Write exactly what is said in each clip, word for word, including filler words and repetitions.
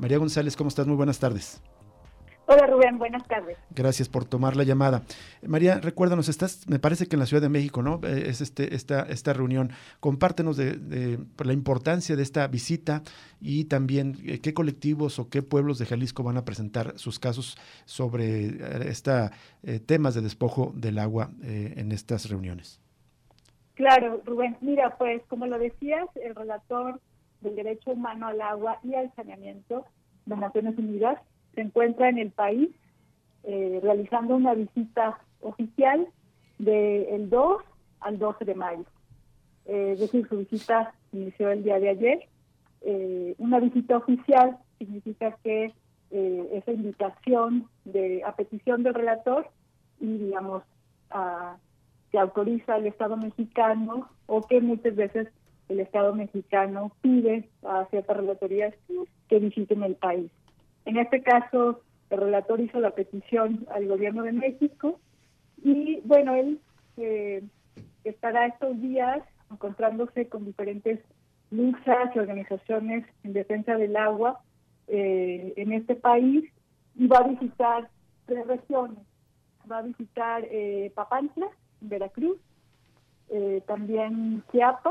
María González, ¿cómo estás? Muy buenas tardes. Hola Rubén, buenas tardes. Gracias por tomar la llamada. María, recuérdanos, estás, me parece que en la Ciudad de México, ¿no? Eh, es este, esta, esta reunión. Compártenos de, de la importancia de esta visita y también eh, qué colectivos o qué pueblos de Jalisco van a presentar sus casos sobre eh, esta, eh, temas de despojo del agua eh, en estas reuniones. Claro, Rubén. Mira, pues como lo decías, el relator del derecho humano al agua y al saneamiento de Naciones Unidas se encuentra en el país eh, realizando una visita oficial del dos al doce de mayo. Eh, es decir, su visita inició el día de ayer. Eh, una visita oficial significa que eh, esa invitación de a petición del relator y, digamos, a, que autoriza al Estado mexicano o que muchas veces el Estado mexicano pide a ciertas relatorías que visiten el país. En este caso, el relator hizo la petición al gobierno de México y, bueno, él eh, estará estos días encontrándose con diferentes luchas y organizaciones en defensa del agua eh, en este país y va a visitar tres regiones. Va a visitar eh, Papantla, en Veracruz, eh, también Chiapas,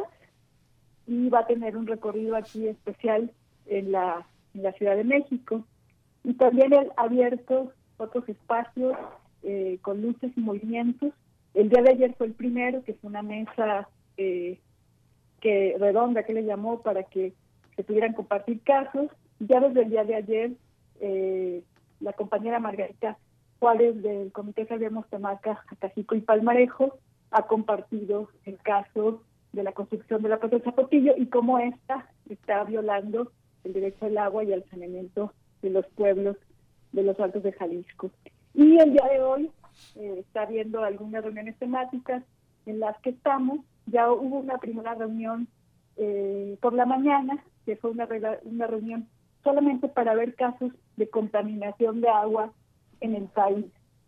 y va a tener un recorrido aquí especial en la, en la Ciudad de México. Y también él ha abierto otros espacios eh, con luchas y movimientos. El día de ayer fue el primero, que fue una mesa eh, que redonda, que le llamó, para que se pudieran compartir casos. Ya desde el día de ayer, eh, la compañera Margarita Juárez del Comité Sabemos Temaca, Acajico y Palmarejo ha compartido el caso de la construcción de la presa de Zapotillo y cómo esta está violando el derecho al agua y al saneamiento de los pueblos de los Altos de Jalisco. Y el día de hoy eh, está habiendo algunas reuniones temáticas en las que estamos. Ya hubo una primera reunión eh, por la mañana, que fue una, una reunión solamente para ver casos de contaminación de agua en el país.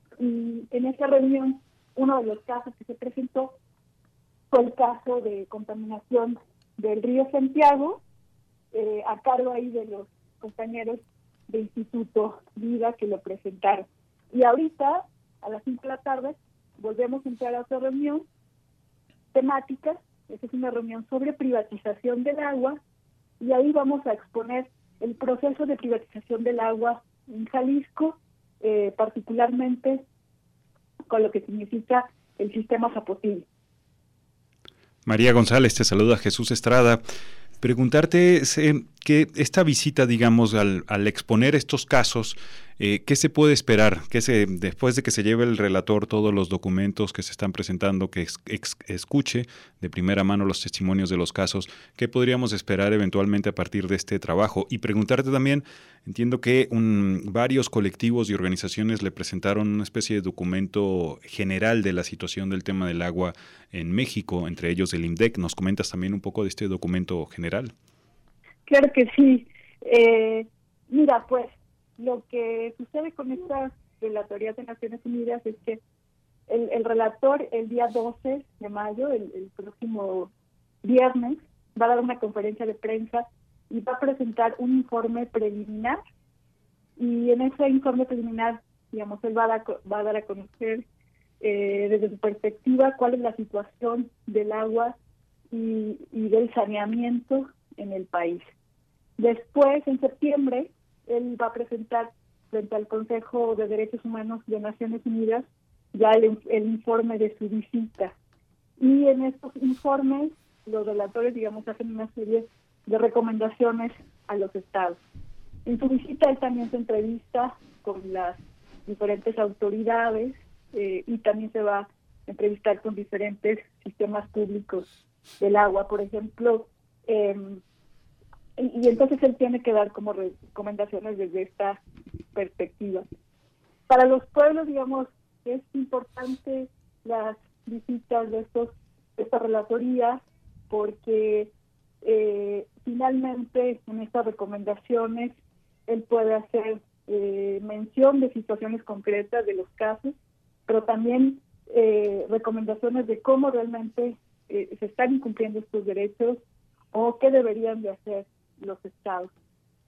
Y en esa reunión, uno de los casos que se presentó fue el caso de contaminación del río Santiago, eh, a cargo ahí de los compañeros de Instituto Vida que lo presentaron. Y ahorita, a las cinco de la tarde, volvemos a entrar a otra reunión temática. Esta es una reunión sobre privatización del agua, y ahí vamos a exponer el proceso de privatización del agua en Jalisco, eh, particularmente con lo que significa el sistema Zapotillo. María González, te saluda Jesús Estrada. Preguntarte eh, que esta visita, digamos, al, al exponer estos casos, eh, ¿qué se puede esperar? ¿Qué se, después de que se lleve el relator todos los documentos que se están presentando, que ex, ex, escuche de primera mano los testimonios de los casos, qué podríamos esperar eventualmente a partir de este trabajo? Y preguntarte también, entiendo que un, varios colectivos y organizaciones le presentaron una especie de documento general de la situación del tema del agua en México, entre ellos el IMDEC. ¿Nos comentas también un poco de este documento general? Claro que sí. Eh, mira, pues lo que sucede con estas relatorías de Naciones Unidas es que el, el relator el día doce de mayo, el, el próximo viernes, va a dar una conferencia de prensa y va a presentar un informe preliminar. Y en ese informe preliminar, digamos, él va a dar, va a, dar a conocer eh, desde su perspectiva cuál es la situación del agua y, y del saneamiento en el país. Después, en septiembre, él va a presentar frente al Consejo de Derechos Humanos de Naciones Unidas ya el, el informe de su visita. Y en estos informes, los relatores, digamos, hacen una serie de recomendaciones a los estados. En su visita, él también se entrevista con las diferentes autoridades eh, y también se va a entrevistar con diferentes sistemas públicos del agua, por ejemplo, eh, y, y entonces él tiene que dar como recomendaciones desde esta perspectiva. Para los pueblos, digamos, es importante las visitas de estos de esta relatoría porque eh, finalmente en estas recomendaciones él puede hacer eh, mención de situaciones concretas de los casos, pero también eh, recomendaciones de cómo realmente eh, se están incumpliendo estos derechos o qué deberían de hacer los estados.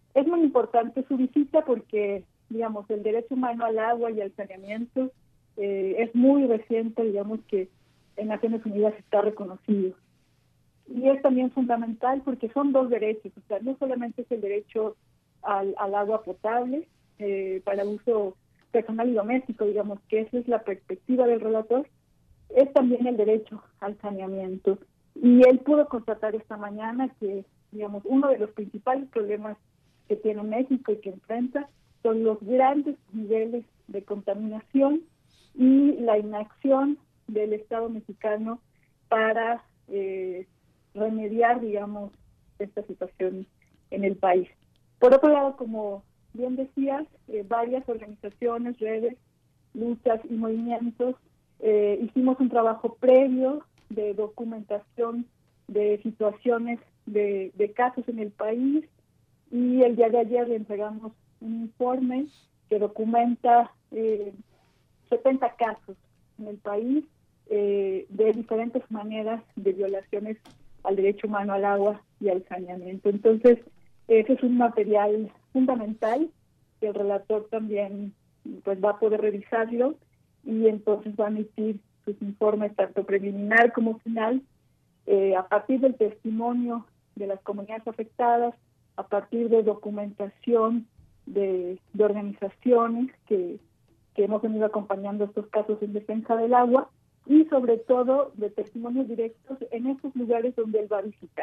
Es muy importante su visita porque, digamos, el derecho humano al agua y al saneamiento eh, es muy reciente, digamos que en Naciones Unidas está reconocido. Y es también fundamental porque son dos derechos, o sea, no solamente es el derecho al, al agua potable eh, para uso personal y doméstico, digamos que esa es la perspectiva del relator, es también el derecho al saneamiento. Y él pudo constatar esta mañana que, digamos, uno de los principales problemas que tiene México y que enfrenta son los grandes niveles de contaminación y la inacción del Estado mexicano para eh, remediar, digamos, esta situación en el país. Por otro lado, como bien decías, eh, varias organizaciones, redes, luchas y movimientos eh, hicimos un trabajo previo de documentación de situaciones de, de casos en el país, y el día de ayer le entregamos un informe que documenta eh, setenta casos en el país eh, de diferentes maneras de violaciones al derecho humano al agua y al saneamiento. Entonces, ese es un material fundamental que el relator también pues va a poder revisarlo y entonces va a emitir sus informes tanto preliminar como final eh, a partir del testimonio de las comunidades afectadas, a partir de documentación de, de organizaciones que, que hemos venido acompañando estos casos en defensa del agua y sobre todo de testimonios directos en esos lugares donde él va a visitar.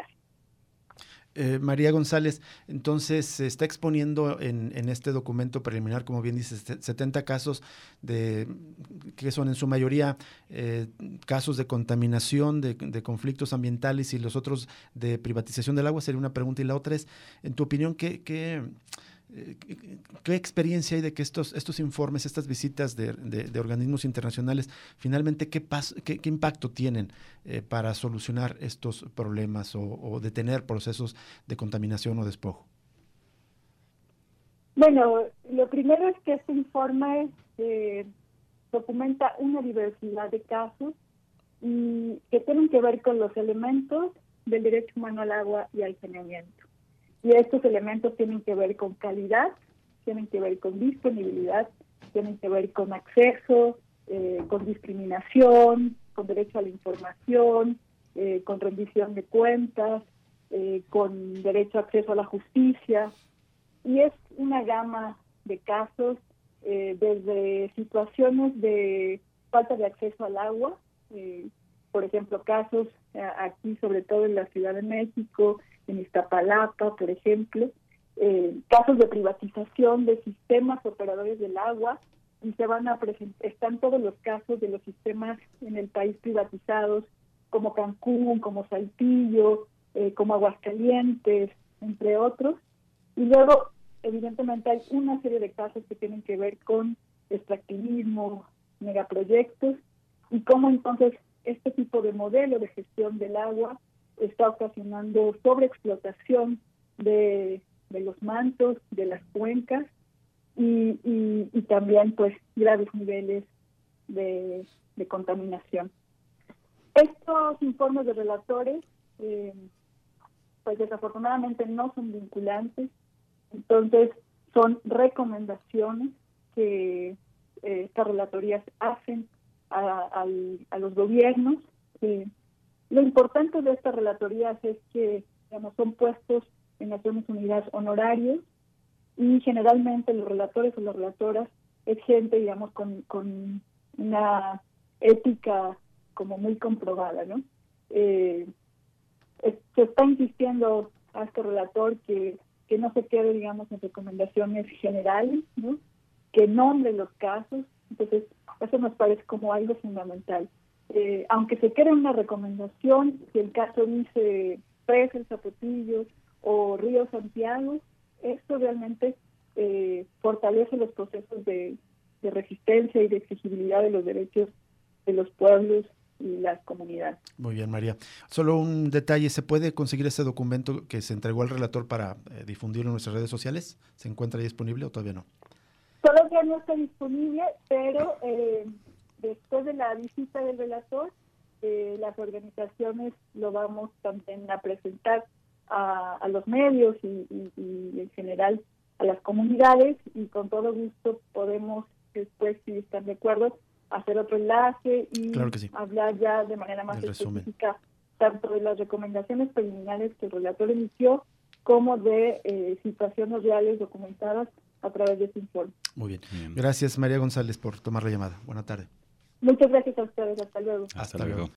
Eh, María González, entonces se está exponiendo en, en este documento preliminar, como bien dices, setenta casos de que son en su mayoría eh, casos de contaminación, de, de conflictos ambientales y los otros de privatización del agua. Sería una pregunta, y la otra es, en tu opinión, ¿qué, qué, qué, qué experiencia hay de que estos, estos informes, estas visitas de, de, de organismos internacionales, finalmente qué, pas, qué, qué impacto tienen eh, para solucionar estos problemas o, o detener procesos de contaminación o despojo? Bueno, lo primero es que este informe eh, documenta una diversidad de casos y que tienen que ver con los elementos del derecho humano al agua y al saneamiento. Y estos elementos tienen que ver con calidad, tienen que ver con disponibilidad, tienen que ver con acceso, eh, con discriminación, con derecho a la información, eh, con rendición de cuentas, eh, con derecho a acceso a la justicia. Y es una gama de casos, eh, desde situaciones de falta de acceso al agua, eh, por ejemplo, casos eh, aquí, sobre todo en la Ciudad de México, en Iztapalapa, por ejemplo, eh, casos de privatización de sistemas operadores del agua, y se van a presentar, están todos los casos de los sistemas en el país privatizados, como Cancún, como Saltillo, eh, como Aguascalientes, entre otros. Y luego, evidentemente, hay una serie de casos que tienen que ver con extractivismo, megaproyectos, y cómo entonces este tipo de modelo de gestión del agua está ocasionando sobreexplotación de, de los mantos, de las cuencas, y, y, y también pues graves niveles de, de contaminación. Estos informes de relatores eh, pues desafortunadamente no son vinculantes, entonces son recomendaciones que eh, estas relatorías hacen a, a, a los gobiernos. Eh, lo importante de estas relatorías es que, digamos, son puestos en Naciones Unidas honorarios, y generalmente los relatores o las relatoras es gente, digamos, con, con una ética como muy comprobada, ¿no? Eh, es, se está insistiendo a este relator que, que no se quede, digamos, en recomendaciones generales, ¿no? Que nombre los casos. Entonces, eso nos parece como algo fundamental. Eh, aunque se quede una recomendación, si el caso dice Presa, El Zapotillo o Río Santiago, esto realmente eh, fortalece los procesos de, de resistencia y de exigibilidad de los derechos de los pueblos y las comunidades. Muy bien, María. Solo un detalle, ¿se puede conseguir ese documento que se entregó al relator para eh, difundirlo en nuestras redes sociales? ¿Se encuentra ahí disponible o todavía no? Todavía no está disponible, pero eh, después de la visita del relator, eh, las organizaciones lo vamos también a presentar a, a los medios y, y, y en general a las comunidades, y con todo gusto podemos después, si están de acuerdo, hacer otro enlace y claro que sí. hablar ya de manera más El específica resumen. Tanto de las recomendaciones preliminares que el relator emitió como de eh, situaciones reales documentadas a través de este informe. Muy bien. bien. Gracias, María González, por tomar la llamada. Buena tarde. Muchas gracias a ustedes. Hasta luego. Hasta, Hasta luego. luego.